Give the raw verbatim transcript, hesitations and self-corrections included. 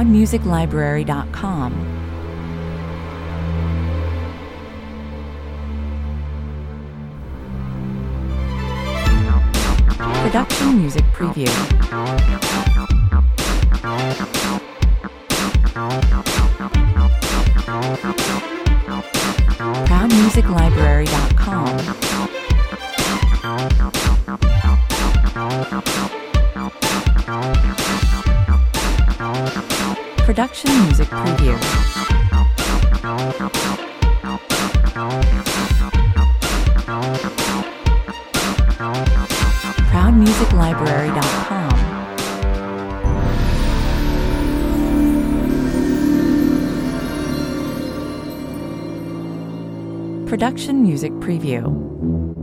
proud music library dot com. Production Music Preview. proud music library dot com. Production Music Preview. proud music library dot com. Production Music Preview.